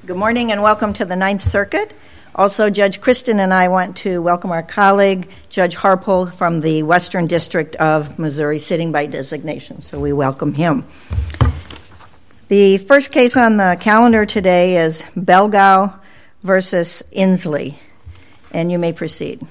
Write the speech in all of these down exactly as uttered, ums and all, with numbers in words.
Good morning and welcome to the Ninth Circuit. Also, Judge Kristen and I want to welcome our colleague, Judge Harpole from the Western District of Missouri, sitting by designation, so we welcome him. The first case on the calendar today is Belgau versus Inslee, and you may proceed.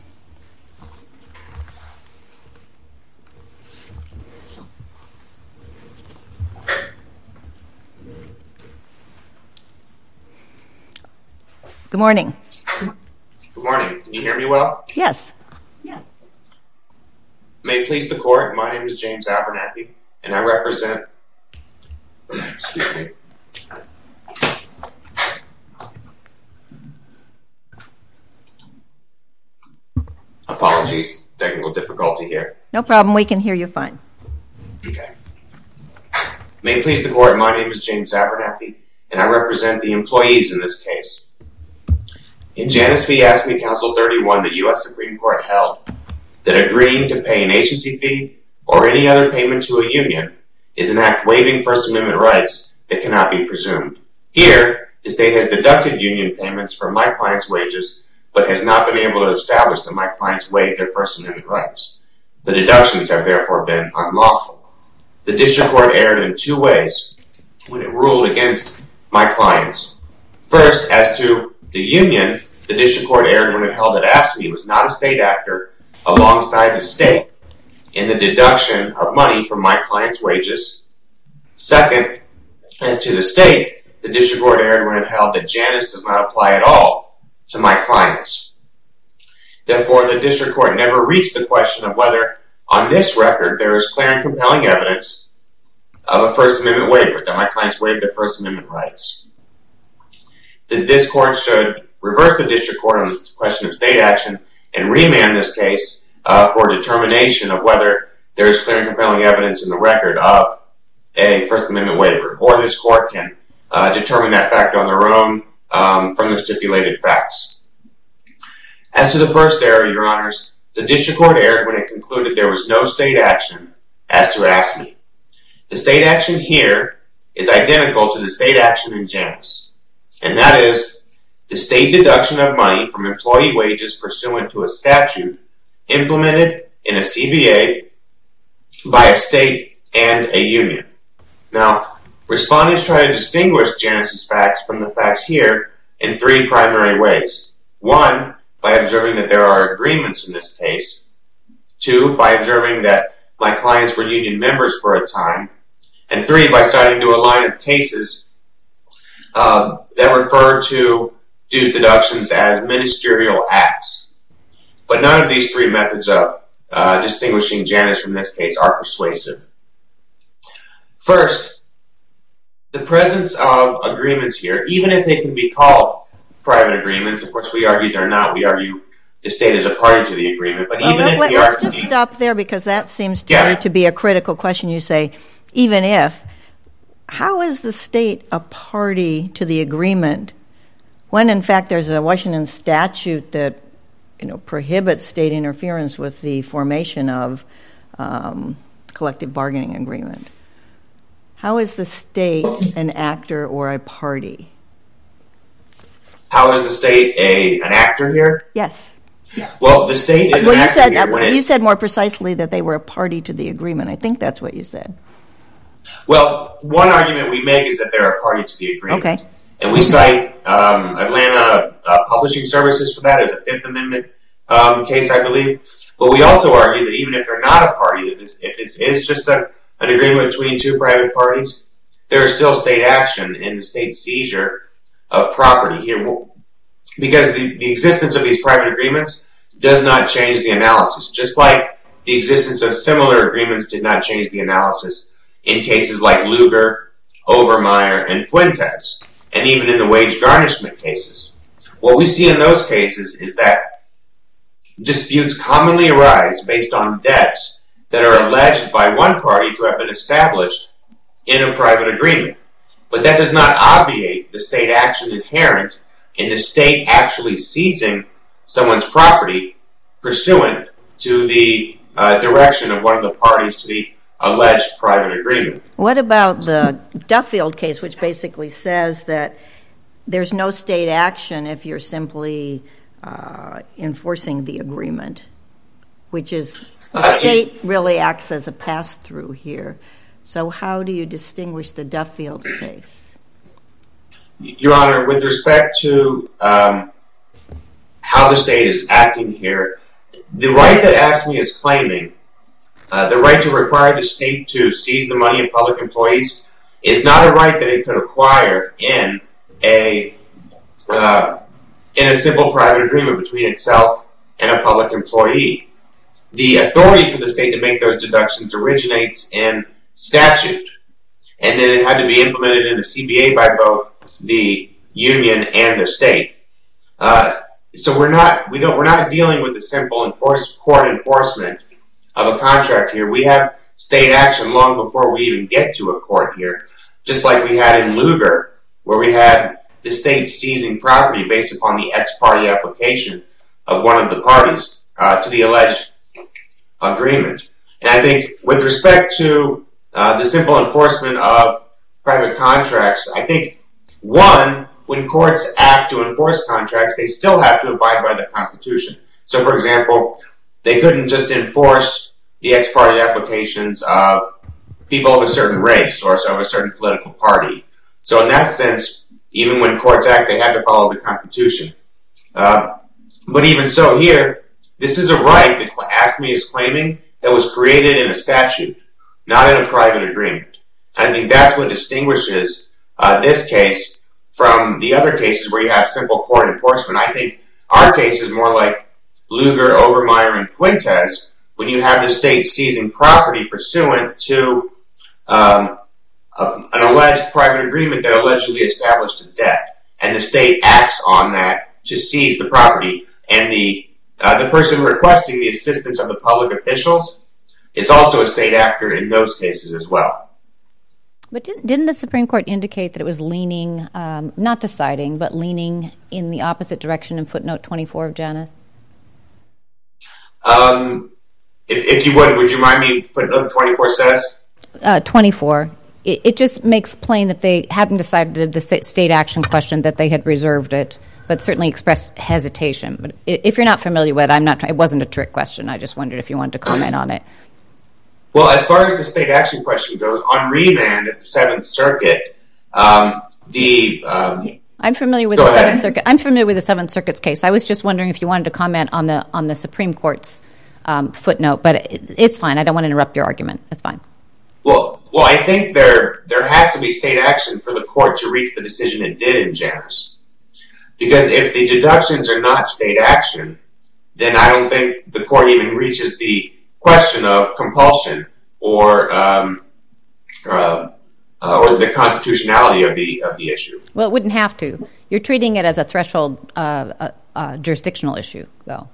Good morning. Good morning. Can you hear me well? Yes. Yeah. May it please the court, my name is James Abernathy, and I represent, excuse me, apologies, technical difficulty here. No problem, we can hear you fine. Okay. May it please the court, my name is James Abernathy, and I represent the employees in this case. In Janus v. AFSCME Council thirty-one, the U S Supreme Court held that agreeing to pay an agency fee or any other payment to a union is an act waiving First Amendment rights that cannot be presumed. Here, the state has deducted union payments from my client's wages, but has not been able to establish that my clients waived their First Amendment rights. The deductions have therefore been unlawful. The district court erred in two ways when it ruled against my clients. First, as to the union, the district court erred when it held that AFSCME was not a state actor alongside the state in the deduction of money from my client's wages. Second, as to the state, the district court erred when it held that Janus does not apply at all to my clients. Therefore, the district court never reached the question of whether, on this record, there is clear and compelling evidence of a First Amendment waiver, that my clients waived their First Amendment rights. That this court should reverse the district court on the question of state action and remand this case uh, for determination of whether there is clear and compelling evidence in the record of a First Amendment waiver, or this court can uh, determine that fact on their own um, from the stipulated facts. As to the first error, Your Honors, the district court erred when it concluded there was no state action as to AFSCME. The state action here is identical to the state action in Janus, and that is the state deduction of money from employee wages pursuant to a statute implemented in a C B A by a state and a union. Now, respondents try to distinguish Janus's facts from the facts here in three primary ways. One, by observing that there are agreements in this case. Two, by observing that my clients were union members for a time. And three, by citing to a line of cases uh, that refer to dues deductions as ministerial acts. But none of these three methods of uh, distinguishing Janus from this case are persuasive. First, the presence of agreements here, even if they can be called private agreements, of course we argue they're not, we argue the state is a party to the agreement, but well, even let, if let, the Let's argument, just stop there, because that seems to yeah. me to be a critical question. You say, even if, how is the state a party to the agreement when, in fact, there's a Washington statute that, you know, prohibits state interference with the formation of um, collective bargaining agreement? How is the state an actor or a party? How is the state a an actor here? Yes. Well, the state is well, an you actor said, here when You it's, said more precisely that they were a party to the agreement. I think that's what you said. Well, one argument we make is that they're a party to the agreement. Okay. And we cite um, Atlanta uh, Publishing Services for that as a Fifth Amendment um, case, I believe. But we also argue that even if they're not a party, if this, if this is just a, an agreement between two private parties, there is still state action in the state seizure of property here. Because the, the existence of these private agreements does not change the analysis, just like the existence of similar agreements did not change the analysis in cases like Lugar, Overmeyer, and Fuentes, and even in the wage garnishment cases. What we see in those cases is that disputes commonly arise based on debts that are alleged by one party to have been established in a private agreement. But that does not obviate the state action inherent in the state actually seizing someone's property pursuant to the uh, direction of one of the parties to the alleged private agreement. What about the Duffield case, which basically says that there's no state action if you're simply uh, enforcing the agreement, which is the Uh, state really acts as a pass-through here. So how do you distinguish the Duffield case? Your Honor, with respect to um, how the state is acting here, the right that AFSCME is claiming, uh, the right to require the state to seize the money of public employees, is not a right that it could acquire in a uh, in a simple private agreement between itself and a public employee. The authority for the state to make those deductions originates in statute, and then it had to be implemented in the C B A by both the union and the state. Uh, so we're not we don't we're not dealing with the simple enforce, court enforcement of a contract here. We have state action long before we even get to a court here, just like we had in Lugar, where we had the state seizing property based upon the ex parte application of one of the parties uh, to the alleged agreement. And I think with respect to uh, the simple enforcement of private contracts, I think, one, when courts act to enforce contracts, they still have to abide by the Constitution. So, for example, they couldn't just enforce the ex parte applications of people of a certain race or of a certain political party. So in that sense, even when courts act, they have to follow the Constitution. Uh, but even so here, this is a right that AFSCME is claiming that was created in a statute, not in a private agreement. And I think that's what distinguishes uh, this case from the other cases where you have simple court enforcement. I think our case is more like Lugar, Obermeyer, and Fuentes, when you have the state seizing property pursuant to um, a, an alleged private agreement that allegedly established a debt, and the state acts on that to seize the property, and the uh, the person requesting the assistance of the public officials is also a state actor in those cases as well. But didn't, didn't the Supreme Court indicate that it was leaning, um, not deciding, but leaning in the opposite direction in footnote twenty-four of Janus? Um, if, if you would, would you mind me footnote twenty-four says? Uh, twenty-four. It, it just makes plain that they hadn't decided the state action question, that they had reserved it, but certainly expressed hesitation. But if you're not familiar with it, I'm not. Try- it wasn't a trick question. I just wondered if you wanted to comment on it. Well, as far as the state action question goes, on remand at the Seventh Circuit, um, the um, I'm familiar with the ahead. Seventh Circuit. I'm familiar with the Seventh Circuit's case. I was just wondering if you wanted to comment on the on the Supreme Court's um, footnote, but it, it's fine. I don't want to interrupt your argument. It's fine. Well, well, I think there there has to be state action for the court to reach the decision it did in Janus, because if the deductions are not state action, then I don't think the court even reaches the question of compulsion or um, uh, uh, or the constitutionality of the of the issue. Well, it wouldn't have to. You're treating it as a threshold uh, uh, uh, jurisdictional issue, though.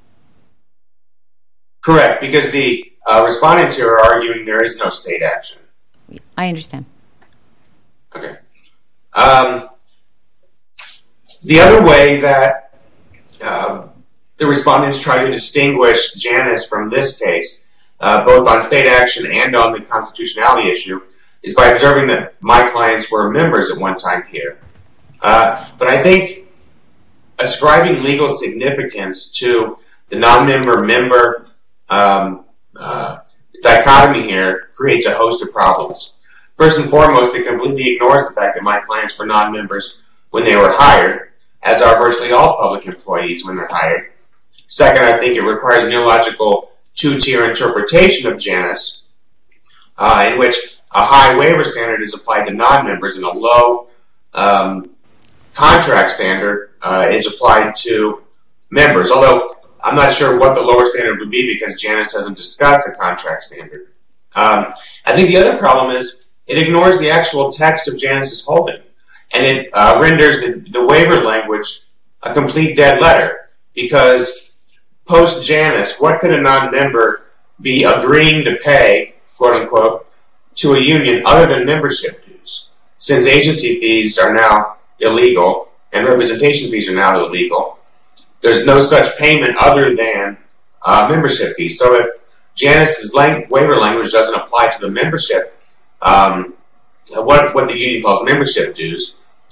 Correct, because the uh, respondents here are arguing there is no state action. I understand. Okay. Um, the other way that uh, the respondents try to distinguish Janus from this case, uh, both on state action and on the constitutionality issue, is by observing that my clients were members at one time here. Uh, but I think ascribing legal significance to the non-member member um, uh, dichotomy here creates a host of problems. First and foremost, it completely ignores the fact that my clients were non-members when they were hired, as are virtually all public employees when they're hired. Second, I think it requires an illogical two-tier interpretation of Janus, uh, in which a high waiver standard is applied to non-members and a low um, contract standard uh, is applied to members, although I'm not sure what the lower standard would be because Janus doesn't discuss a contract standard. Um, I think the other problem is it ignores the actual text of Janus's holding, and it uh, renders the, the waiver language a complete dead letter, because post-Janus, what could a non-member be agreeing to pay, quote-unquote, to a union other than membership dues, since agency fees are now illegal and representation fees are now illegal? There's no such payment other than uh, membership fees. So if Janus's lang- waiver language doesn't apply to the membership, um, what what the union calls membership dues,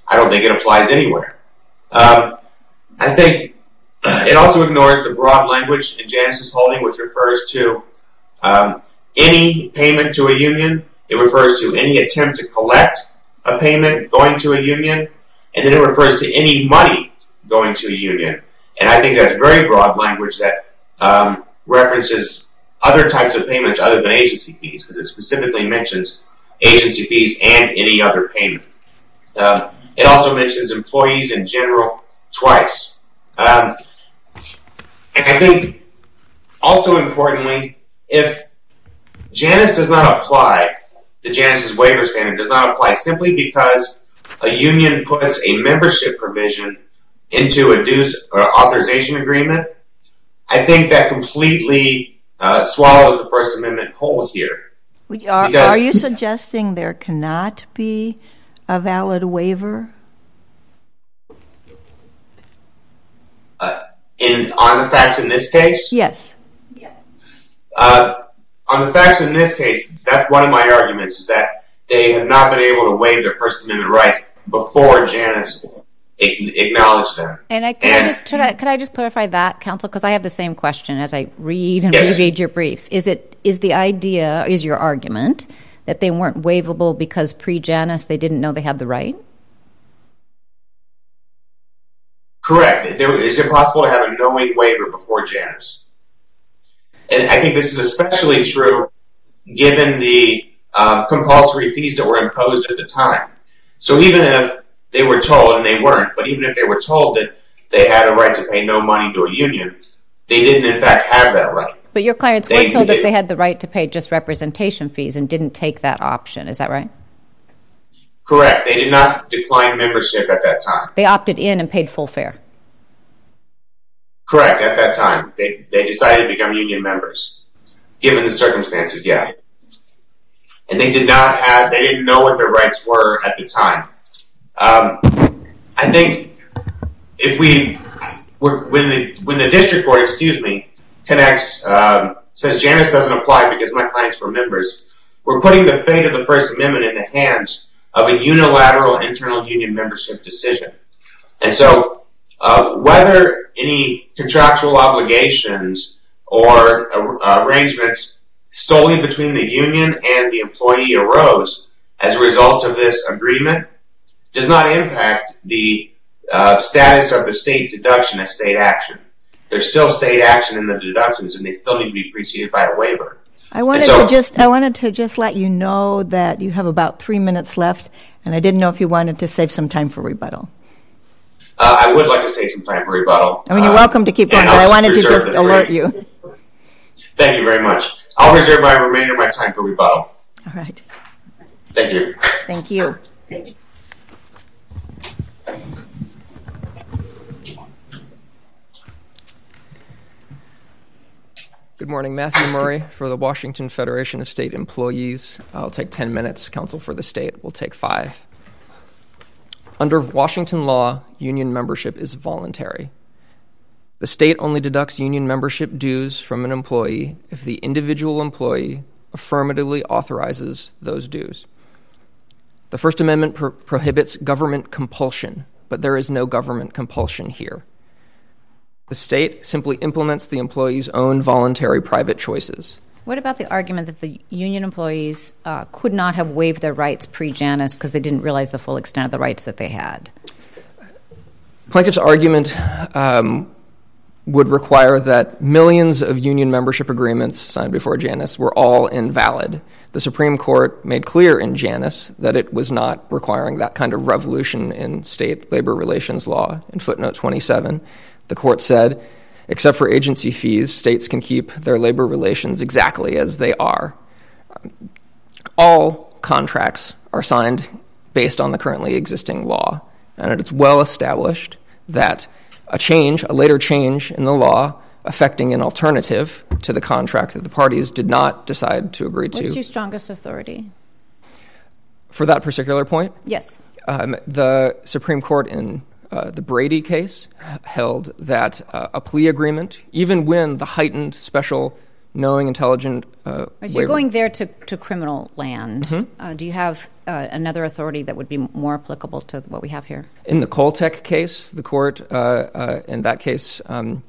I don't think it applies anywhere. Um, I think it also ignores the broad language in Janus's holding, which refers to um, any payment to a union. It refers to any attempt to collect a payment going to a union, and then it refers to any money going to a union. And I think that's very broad language that um, references other types of payments other than agency fees, because it specifically mentions agency fees and any other payment. Um, it also mentions employees in general twice. Um, and I think also importantly, if Janus does not apply, the Janus's waiver standard does not apply simply because a union puts a membership provision into a dues or authorization agreement, I think that completely uh, swallows the First Amendment whole here. Are, are you suggesting there cannot be a valid waiver? Uh, in on the facts in this case? Yes. Uh, on the facts in this case, that's one of my arguments, is that they have not been able to waive their First Amendment rights before Janus acknowledged them. And I, could, and, I just, could, I, could I just clarify that, counsel? Because I have the same question as I read and yes. reread your briefs. Is it is the idea, is your argument, that they weren't waivable because pre-Janus they didn't know they had the right? Correct. There, is it possible to have a knowing waiver before Janus? And I think this is especially true given the uh, compulsory fees that were imposed at the time. So even if they were told, and they weren't, but even if they were told that they had a right to pay no money to a union, they didn't in fact have that right. But your clients they, were told they, that they had the right to pay just representation fees and didn't take that option. Is that right? Correct. They did not decline membership at that time. They opted in and paid full fare. Correct. At that time. They they decided to become union members, given the circumstances, yeah. And they did not have, they didn't know what their rights were at the time. Um, I think if we, when the when the district court, excuse me, connects, um, says Janus doesn't apply because my clients were members, we're putting the fate of the First Amendment in the hands of a unilateral internal union membership decision. And so, uh, whether any contractual obligations or uh, arrangements solely between the union and the employee arose as a result of this agreement does not impact the uh, status of the state deduction as state action. There's still state action in the deductions, and they still need to be preceded by a waiver. I wanted so, to just I wanted to just let you know that you have about three minutes left, and I didn't know if you wanted to save some time for rebuttal. Uh, I would like to save some time for rebuttal. I mean, you're uh, welcome to keep going, but I wanted to just alert you. Thank you very much. I'll reserve my remainder of my time for rebuttal. All right. Thank you. Thank you. Good morning. Matthew Murray for the Washington Federation of State Employees. I'll take ten minutes. Counsel for the state will take five. Under Washington law, union membership is voluntary. The state only deducts union membership dues from an employee if the individual employee affirmatively authorizes those dues. The First Amendment pro- prohibits government compulsion, but there is no government compulsion here. The state simply implements the employee's own voluntary private choices. What about the argument that the union employees uh, could not have waived their rights pre-Janus because they didn't realize the full extent of the rights that they had? Plaintiff's argument um, would require that millions of union membership agreements signed before Janus were all invalid. The Supreme Court made clear in Janus that it was not requiring that kind of revolution in state labor relations law. In footnote twenty-seven, the court said, except for agency fees, states can keep their labor relations exactly as they are. All contracts are signed based on the currently existing law, and it's well established that a change, a later change in the law affecting an alternative to the contract that the parties did not decide to agree to. What's your strongest authority? For that particular point? Yes. Um, the Supreme Court in Uh, the Brady case held that uh, a plea agreement, even when the heightened special knowing, intelligent uh, right, so waiver. You're going there to, to criminal land. Mm-hmm. Uh, do you have uh, another authority that would be more applicable to what we have here? In the Coltec case, the court, uh, uh, in that case, um,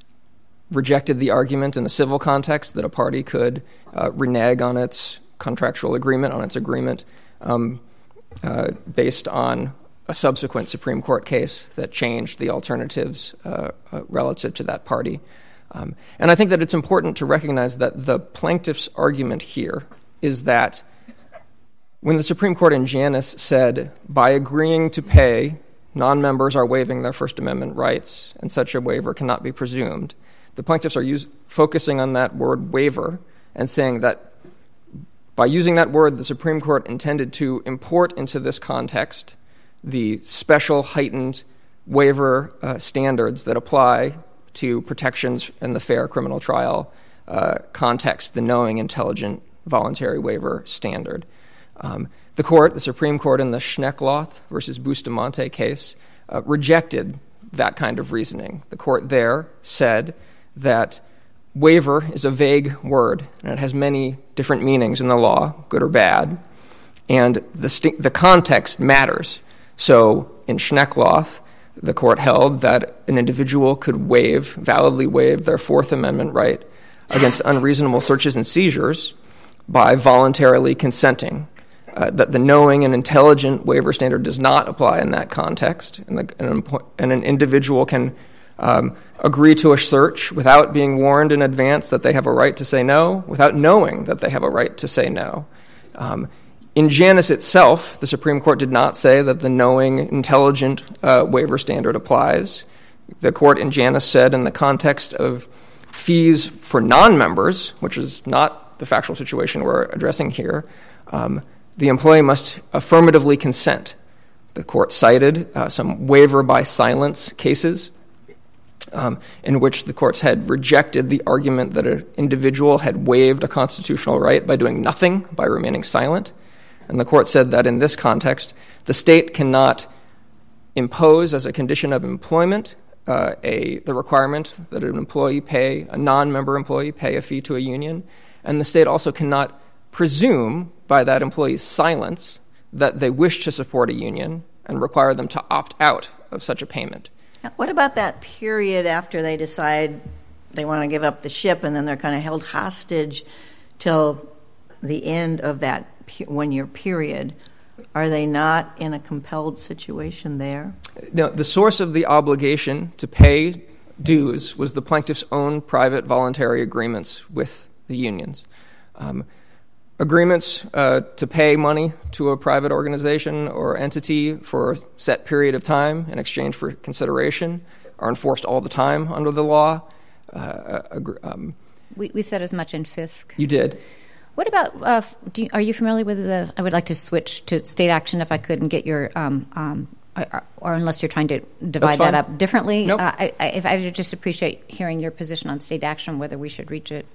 rejected the argument in a civil context that a party could uh, renege on its contractual agreement, on its agreement, um, uh, based on a subsequent Supreme Court case that changed the alternatives uh, uh, relative to that party. Um, and I think that it's important to recognize that the plaintiff's argument here is that when the Supreme Court in Janus said, by agreeing to pay, non-members are waiving their First Amendment rights, and such a waiver cannot be presumed, the plaintiffs are use, focusing on that word waiver and saying that by using that word, the Supreme Court intended to import into this context the special heightened waiver uh, standards that apply to protections in the fair criminal trial uh, context, the knowing, intelligent, voluntary waiver standard. Um, the court, the Supreme Court in the Schneckloth versus Bustamante case, uh, rejected that kind of reasoning. The court there said that waiver is a vague word, and it has many different meanings in the law, good or bad, and the, st- the context matters. So in Schneckloth, the court held that an individual could waive, validly waive their Fourth Amendment right against unreasonable searches and seizures by voluntarily consenting, uh, that the knowing and intelligent waiver standard does not apply in that context, and, the, and, an, and an individual can um, agree to a search without being warned in advance that they have a right to say no, without knowing that they have a right to say no. Um, In Janus itself, the Supreme Court did not say that the knowing, intelligent uh, waiver standard applies. The court in Janus said in the context of fees for non-members, which is not the factual situation we're addressing here, um, the employee must affirmatively consent. The court cited uh, some waiver by silence cases um, in which the courts had rejected the argument that an individual had waived a constitutional right by doing nothing, by remaining silent. And the court said that in this context, the state cannot impose as a condition of employment uh, a the requirement that an employee pay, a non-member employee pay a fee to a union, and the state also cannot presume by that employee's silence that they wish to support a union and require them to opt out of such a payment. What about that period after they decide they want to give up the ship and then they're kind of held hostage till the end of that one-year period? Are they not in a compelled situation there? No, the source of the obligation to pay dues was the plaintiff's own private voluntary agreements with the unions. Um, agreements uh, to pay money to a private organization or entity for a set period of time in exchange for consideration are enforced all the time under the law. Uh, um, we, we said as much in Fisk. You did. What about, uh, do you, are you familiar with the, I would like to switch to state action if I could and get your, um, um, or, or unless you're trying to divide that up differently. Nope. Uh, I, I, if I would just appreciate hearing your position on state action, whether we should reach it.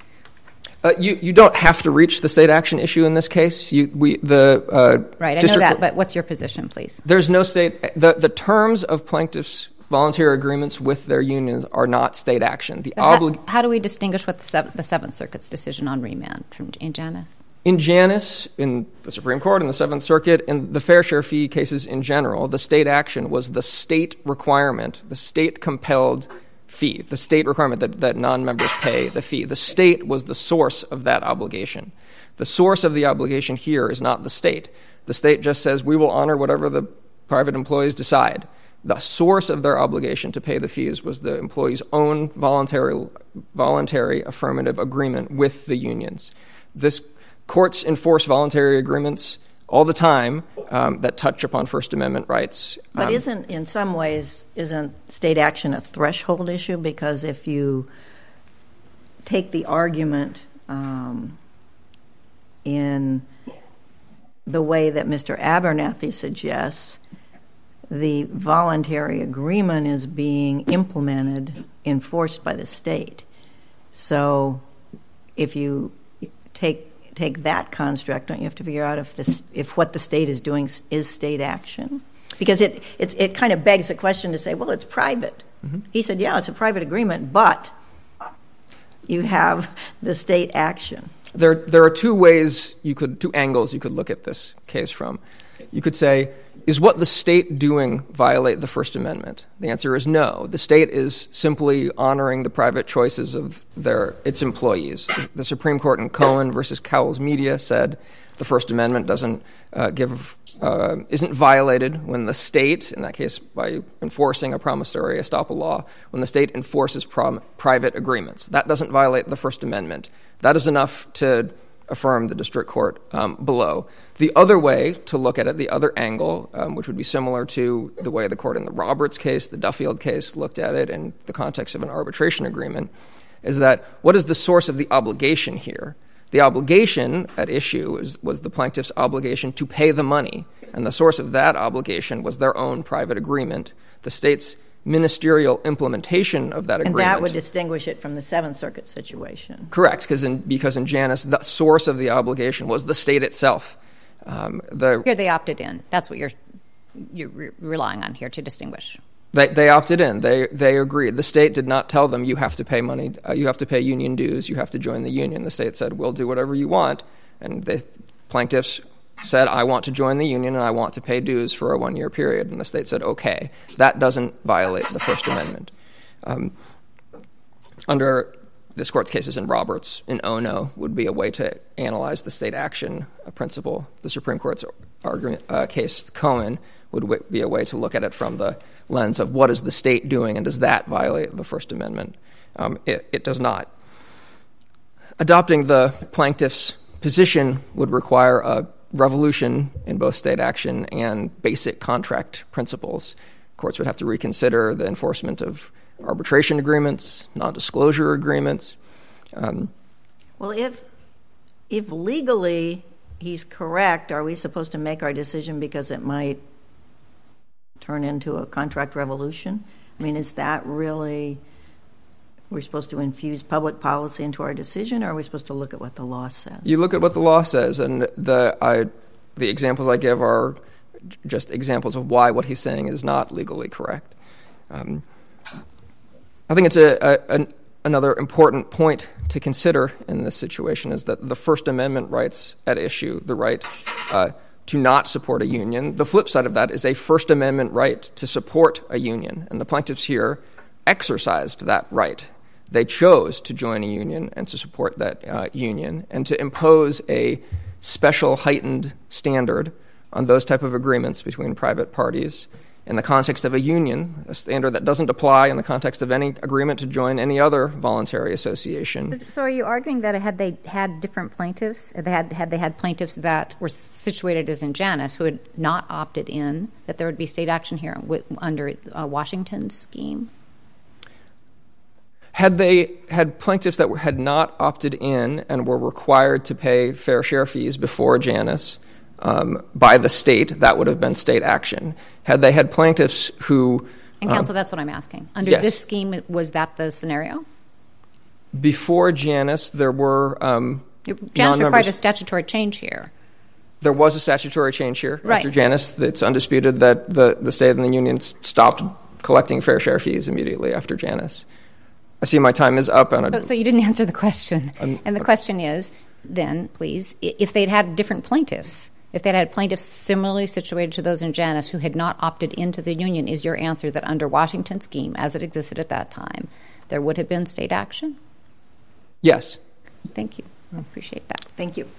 Uh, you, you don't have to reach the state action issue in this case. You, we, the, uh, right, I know that, but what's your position, please? There's no state, the, the terms of plaintiffs' voluntary agreements with their unions are not state action. The obli- how, how do we distinguish what the, sev- the Seventh Circuit's decision on remand from in Janus? In Janus, in the Supreme Court, in the Seventh Circuit, in the fair share fee cases in general, the state action was the state requirement, the state-compelled fee, the state requirement that, that non-members pay the fee. The state was the source of that obligation. The source of the obligation here is not the state. The state just says, we will honor whatever the private employees decide. The source of their obligation to pay the fees was the employee's own voluntary, voluntary affirmative agreement with the unions. This courts enforce voluntary agreements all the time um, that touch upon First Amendment rights. But um, isn't, in some ways, isn't state action a threshold issue? Because if you take the argument um, in the way that Mister Abernathy suggests, the voluntary agreement is being implemented, enforced by the state. So if you take take that construct, don't you have to figure out if this if what the state is doing is state action? Because it it, it kind of begs the question to say, well, it's private. Mm-hmm. He said, yeah, it's a private agreement, but you have the state action. There, there are two ways you could, two angles you could look at this case from. You could say, is what the state doing violate the First Amendment? The answer is no. The state is simply honoring the private choices of their its employees. The, the Supreme Court in Cohen versus Cowles Media said the First Amendment doesn't uh, give uh, isn't violated when the state, in that case by enforcing a promissory estoppel law, when the state enforces prom- private agreements. That doesn't violate the First Amendment. That is enough to affirm the district court um, below. The other way to look at it, the other angle, um, which would be similar to the way the court in the Roberts case, the Duffield case, looked at it in the context of an arbitration agreement, is that what is the source of the obligation here? The obligation at issue is, was the plaintiff's obligation to pay the money, and the source of that obligation was their own private agreement. The state's ministerial implementation of that agreement. And that would distinguish it from the Seventh Circuit situation. Correct, because in, because in Janus, the source of the obligation was the state itself. Um, the, here they opted in. That's what you're you're re- relying on here to distinguish. They, they opted in. They they agreed. The state did not tell them you have to pay money, uh, you have to pay union dues, you have to join the union. The state said, we'll do whatever you want. And the plaintiffs said, I want to join the union and I want to pay dues for a one-year period. And the state said, okay. That doesn't violate the First Amendment. Um, under this court's cases in Roberts, in Ono, would be a way to analyze the state action principle. The Supreme Court's argument, uh, case, Cohen, would w- be a way to look at it from the lens of what is the state doing and does that violate the First Amendment? Um, it, it does not. Adopting the plaintiff's position would require a revolution in both state action and basic contract principles. Courts would have to reconsider the enforcement of arbitration agreements, non-disclosure agreements. Um, well, if if legally he's correct, are we supposed to make our decision because it might turn into a contract revolution? I mean, is that really, we're supposed to infuse public policy into our decision, or are we supposed to look at what the law says? You look at what the law says, and the I, the examples I give are just examples of why what he's saying is not legally correct. Um, I think it's a, a, a another important point to consider in this situation is that the First Amendment rights at issue, the right uh, to not support a union, the flip side of that is a First Amendment right to support a union, and the plaintiffs here exercised that right. They chose to join a union and to support that uh, union and to impose a special heightened standard on those type of agreements between private parties in the context of a union, a standard that doesn't apply in the context of any agreement to join any other voluntary association. So are you arguing that had they had different plaintiffs, they had, had they had plaintiffs that were situated as in Janus who had not opted in, that there would be state action here with, under uh, Washington's scheme? Had they had plaintiffs that were, had not opted in and were required to pay fair share fees before Janus um, by the state, that would have been state action. Had they had plaintiffs who... And counsel, um, that's what I'm asking. Under yes. this scheme, was that the scenario? Before Janus, there were um, Janus required a statutory change here. There was a statutory change here right. after Janus. It's undisputed that the, the state and the union stopped collecting fair share fees immediately after Janus. I see my time is up. And so, so you didn't answer the question. Um, and the question is, then, please, if they'd had different plaintiffs, if they'd had plaintiffs similarly situated to those in Janus who had not opted into the union, is your answer that under Washington's scheme, as it existed at that time, there would have been state action? Yes. Thank you. I appreciate that. Thank you.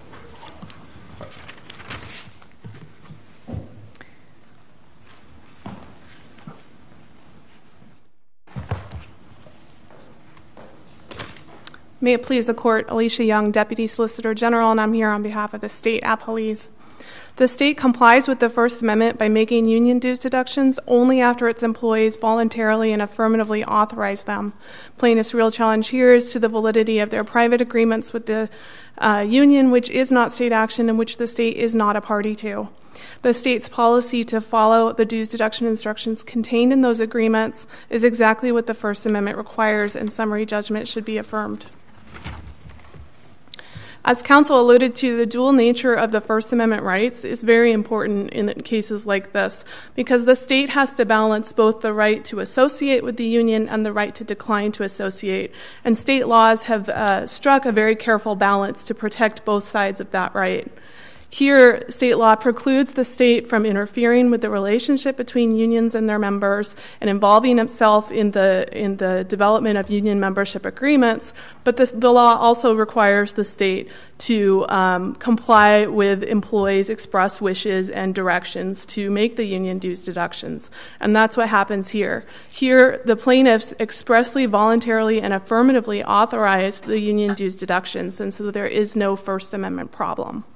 May it please the Court, Alicia Young, Deputy Solicitor General, and I'm here on behalf of the state appellees. The state complies with the First Amendment by making union dues deductions only after its employees voluntarily and affirmatively authorize them. Plaintiffs' real challenge here is to the validity of their private agreements with the uh, union, which is not state action and which the state is not a party to. The state's policy to follow the dues deduction instructions contained in those agreements is exactly what the First Amendment requires, and summary judgment should be affirmed. As counsel alluded to, the dual nature of the First Amendment rights is very important in cases like this because the state has to balance both the right to associate with the union and the right to decline to associate. And state laws have uh, struck a very careful balance to protect both sides of that right. Here, state law precludes the state from interfering with the relationship between unions and their members and involving itself in the in the development of union membership agreements, but the, the law also requires the state to um, comply with employees' express wishes and directions to make the union dues deductions. And that's what happens here. Here, the plaintiffs expressly, voluntarily, and affirmatively authorized the union dues deductions, and so there is no First Amendment problem.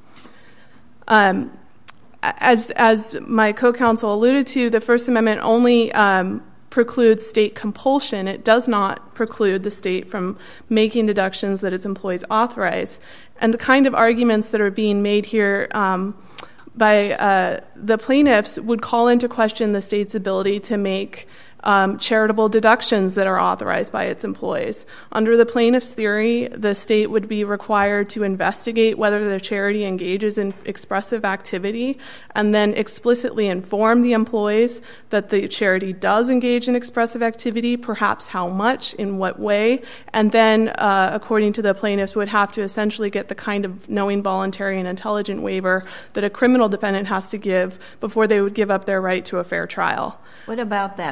Um, as as my co-counsel alluded to, the First Amendment only um, precludes state compulsion. It does not preclude the state from making deductions that its employees authorize. And the kind of arguments that are being made here um, by uh, the plaintiffs would call into question the state's ability to make Um, charitable deductions that are authorized by its employees. Under the plaintiff's theory, the state would be required to investigate whether the charity engages in expressive activity and then explicitly inform the employees that the charity does engage in expressive activity, perhaps how much, in what way, and then, uh, according to the plaintiffs, would have to essentially get the kind of knowing, voluntary, and intelligent waiver that a criminal defendant has to give before they would give up their right to a fair trial. What about that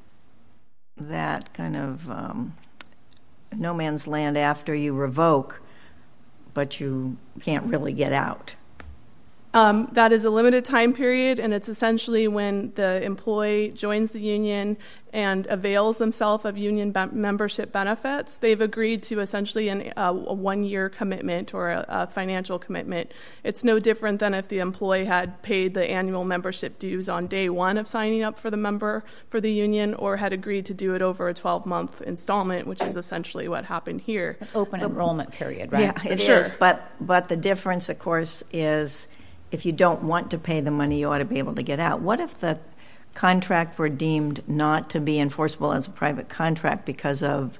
that kind of um, no man's land after you revoke, but you can't really get out? Um, that is a limited time period, and it's essentially when the employee joins the union and avails themselves of union be- membership benefits. They've agreed to essentially an, uh, a one-year commitment or a, a financial commitment. It's no different than if the employee had paid the annual membership dues on day one of signing up for the member for the union or had agreed to do it over a twelve-month installment, which is essentially what happened here. An open but, enrollment period, right? Yeah, it sure. is. But, but the difference, of course, is if you don't want to pay the money, you ought to be able to get out. What if the contract were deemed not to be enforceable as a private contract because of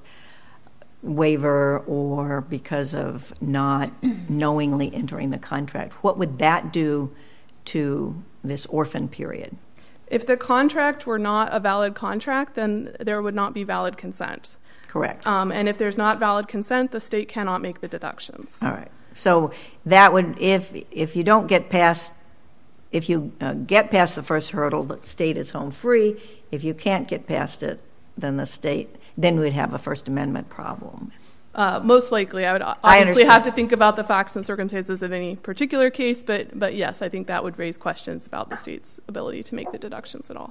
waiver or because of not knowingly entering the contract? What would that do to this orphan period? If the contract were not a valid contract, then there would not be valid consent. Correct. Um, and if there's not valid consent, the state cannot make the deductions. All right. So that would, if if you don't get past, if you uh, get past the first hurdle, the state is home free. If you can't get past it, then the state, then we'd have a First Amendment problem. Uh, most likely, I would obviously I have to think about the facts and circumstances of any particular case, but but yes, I think that would raise questions about the state's ability to make the deductions at all.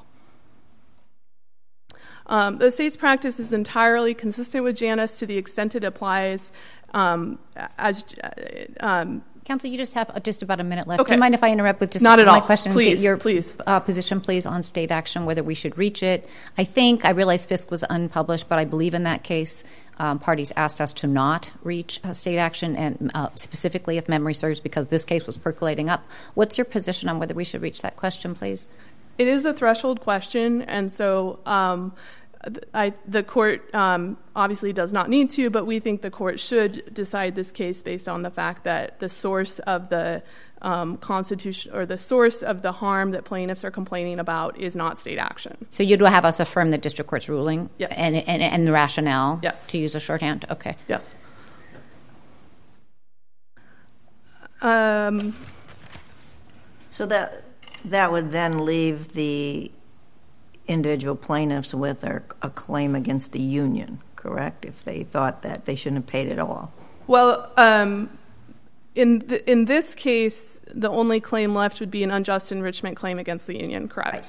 Um, the state's practice is entirely consistent with Janus to the extent it applies um, as um, Counsel, you just have just about a minute left. Okay. Do you mind if I interrupt with just Not at my all. question? Please, your please. Uh, position, please, on state action, whether we should reach it. I think, I realize Fisk was unpublished, but I believe in that case, um, parties asked us to not reach uh, state action, and uh, specifically, if memory serves, because this case was percolating up. What's your position on whether we should reach that question, please? It is a threshold question, and so um, I, the court um, obviously does not need to, but we think the court should decide this case based on the fact that the source of the um, constitution or the source of the harm that plaintiffs are complaining about is not state action. So you'd have us affirm the district court's ruling? Yes. And, and, and the rationale? Yes. To use a shorthand? Okay. Yes. Um, so that that would then leave the individual plaintiffs with a, a claim against the union, correct? If they thought that they shouldn't have paid at all. Well, um, in the, in this case, the only claim left would be an unjust enrichment claim against the union, correct?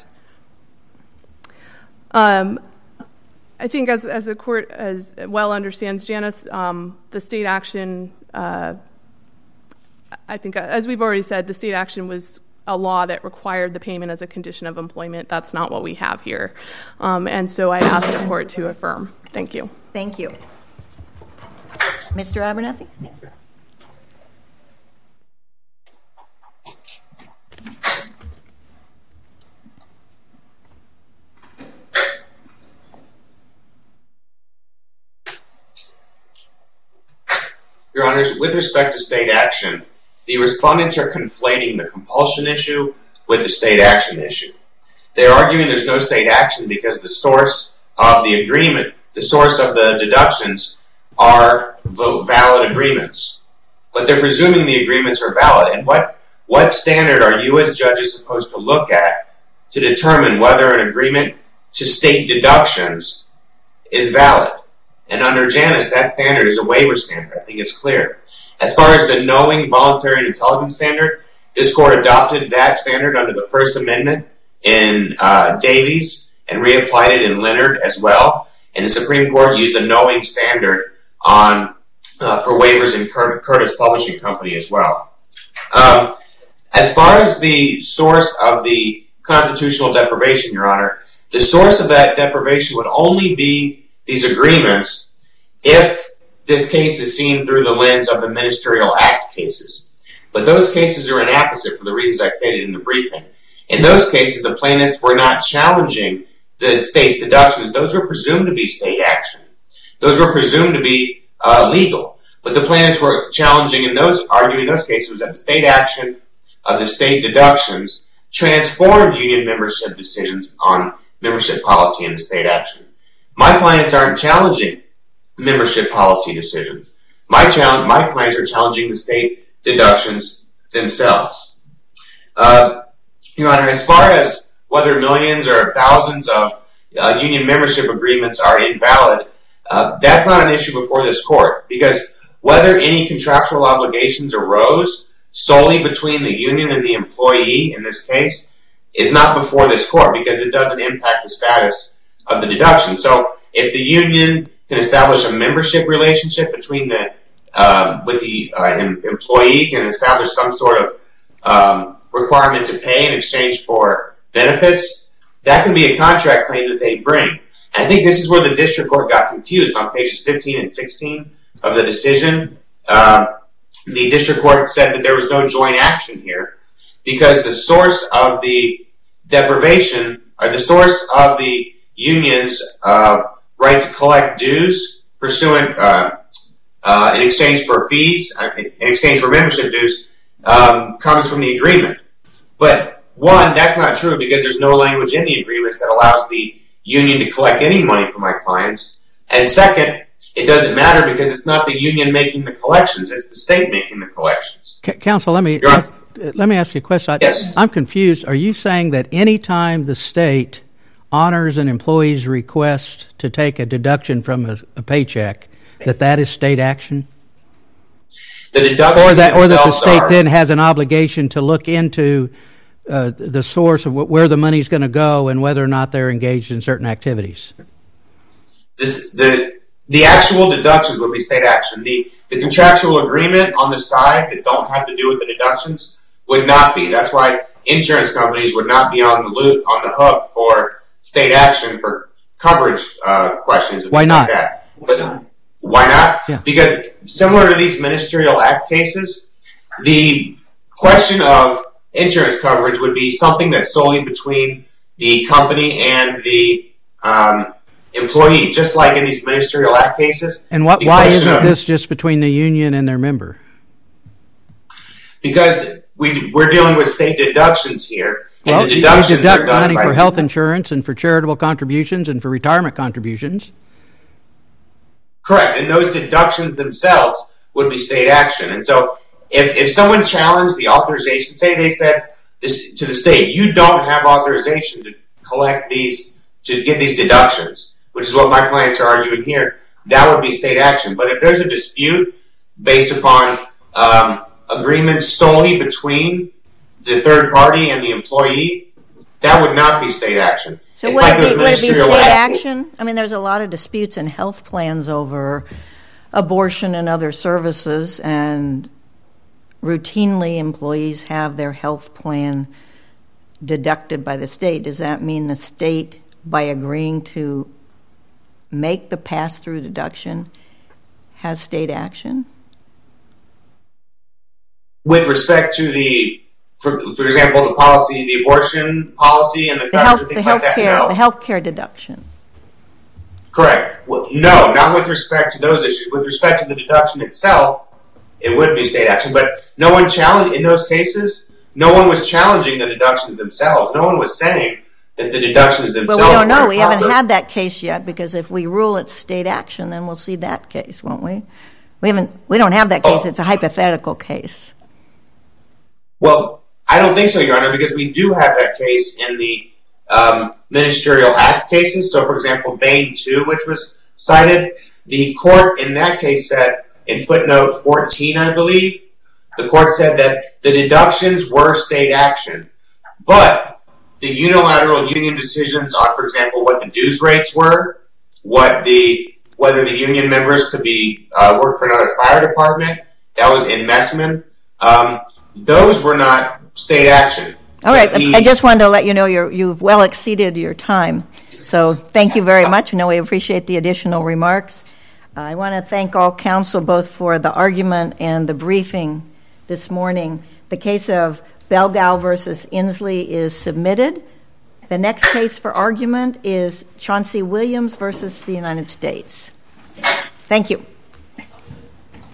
Right. Um, I think as as the court as well understands, Janice, um, the state action, uh, I think as we've already said, the state action was a law that required the payment as a condition of employment. That's not what we have here. Um, and so I ask the court to affirm. Thank you. Thank you. Mister Abernathy? Your Honors, with respect to state action, the respondents are conflating the compulsion issue with the state action issue. They're arguing there's no state action because the source of the agreement, the source of the deductions are valid agreements. But they're presuming the agreements are valid. And what, what standard are you as judges supposed to look at to determine whether an agreement to state deductions is valid? And under Janus, that standard is a waiver standard. I think it's clear. As far as the knowing, voluntary, and intelligent standard, this court adopted that standard under the First Amendment in uh, Davies and reapplied it in Leonard as well. And the Supreme Court used a knowing standard on uh, for waivers in Cur- Curtis Publishing Company as well. Um, as far as the source of the constitutional deprivation, Your Honor, the source of that deprivation would only be these agreements if this case is seen through the lens of the Ministerial Act cases. But those cases are inapposite for the reasons I stated in the briefing. In those cases, the plaintiffs were not challenging the state's deductions. Those were presumed to be state action. Those were presumed to be uh, legal. But the plaintiffs were challenging in those, arguing in those cases that the state action of the state deductions transformed union membership decisions on membership policy into state action. My clients aren't challenging membership policy decisions. My challenge, my clients are challenging the state deductions themselves. Uh, Your Honor, as far as whether millions or thousands of uh, union membership agreements are invalid, uh, that's not an issue before this court, because whether any contractual obligations arose solely between the union and the employee in this case is not before this court, because it doesn't impact the status of the deduction. So if the union can establish a membership relationship between the um, with the uh, em- employee, can establish some sort of um, requirement to pay in exchange for benefits, that can be a contract claim that they bring. And I think this is where the district court got confused on pages fifteen and sixteen of the decision. Um, the district court said that there was no joint action here because the source of the deprivation, or the source of the union's uh, right to collect dues pursuant uh, uh, in exchange for fees, uh, in exchange for membership dues, um, comes from the agreement. But one, that's not true because there's no language in the agreements that allows the union to collect any money from my clients. And second, it doesn't matter because it's not the union making the collections; it's the state making the collections. C- Counsel, let me ask, let me ask you a question. I, yes. I'm confused. Are you saying that any time the state honors an employee's request to take a deduction from a, a paycheck, that that is state action? The deductions or that, or that the state are, then has an obligation to look into uh, the source of wh- where the money's going to go and whether or not they're engaged in certain activities? This, the the actual deductions would be state action. The the contractual agreement on the side that don't have to do with the deductions would not be. That's why insurance companies would not be on the loop, on the hook for state action for coverage uh, questions. And why things not? Like that. But why not? Yeah. Because similar to these Ministerial Act cases, the question of insurance coverage would be something that's solely between the company and the um, employee, just like in these Ministerial Act cases. And what, why isn't of, this just between the union and their member? Because we, we're dealing with state deductions here. And well, the deductions you deduct are done money by for health insurance and for charitable contributions and for retirement contributions. Correct, and those deductions themselves would be state action. And so if, if someone challenged the authorization, say they said this to the state, you don't have authorization to collect these, to get these deductions, which is what my clients are arguing here, that would be state action. But if there's a dispute based upon um, agreements solely between the third party and the employee, that would not be state action. So it's would, like it be, would it be state act- action? I mean, there's a lot of disputes in health plans over abortion and other services, and routinely employees have their health plan deducted by the state. Does that mean the state, by agreeing to make the pass-through deduction, has state action? With respect to the, for, for example, the policy, the abortion policy and the, the health, and the things health like that, care, no. the health care deduction. Correct. Well, no, not with respect to those issues. With respect to the deduction itself, it would be state action. But no one challenged, in those cases, no one was challenging the deductions themselves. No one was saying that the deductions themselves But we don't know. were We haven't improper. had that case yet, because if we rule it's state action, then we'll see that case, won't we? We haven't. We don't have that case. Oh. It's a hypothetical case. Well, I don't think so, Your Honor, because we do have that case in the um, ministerial act cases. So, for example, Bain two, which was cited, the court in that case said, in footnote fourteen, I believe, the court said that the deductions were state action, but the unilateral union decisions on, for example, what the dues rates were, what the whether the union members could be uh, work for another fire department, that was in Messman. Um, those were not state action. All right. The, I just wanted to let you know you're, you've well exceeded your time. So thank you very much. I know we appreciate the additional remarks. Uh, I want to thank all counsel both for the argument and the briefing this morning. The case of Belgau versus Inslee is submitted. The next case for argument is Chauncey Williams versus the United States. Thank you.